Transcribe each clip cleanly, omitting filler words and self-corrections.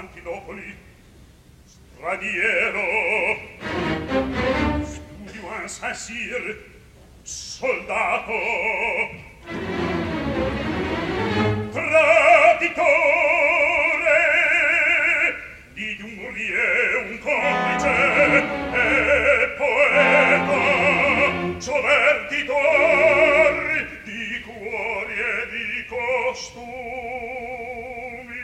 Antidopoli, stradiero, studio un Saint-Cyr, soldato, traditore, di Dumouriez un complice e poeta, sovvertitor di cuori e di costumi.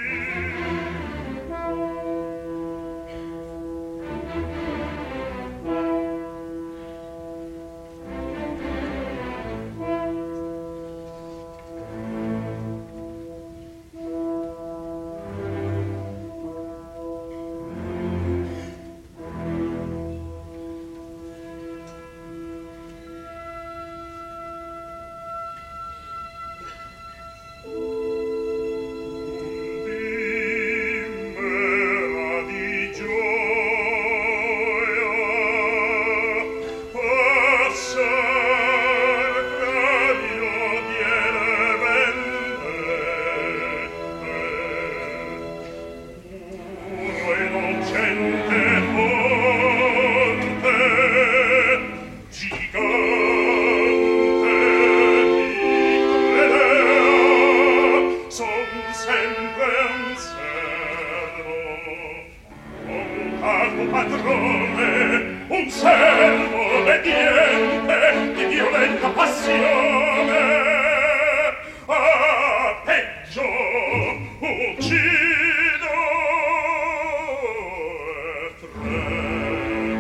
Un servo obbediente di violenta passione, a peggio uccido e tremo.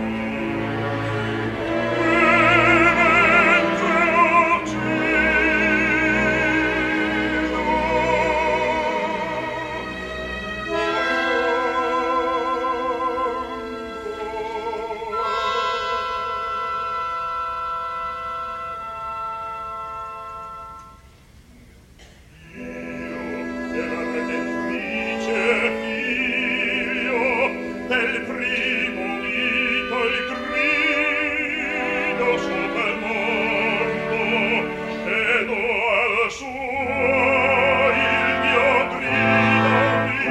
E mentre del primo dito il grido sopra il mondo e do al suo il mio grido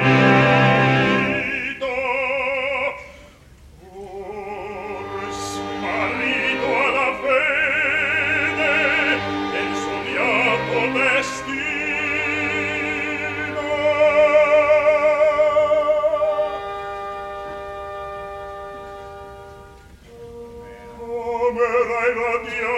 unito. Or smarrito alla fede del suo beato destino, Dai la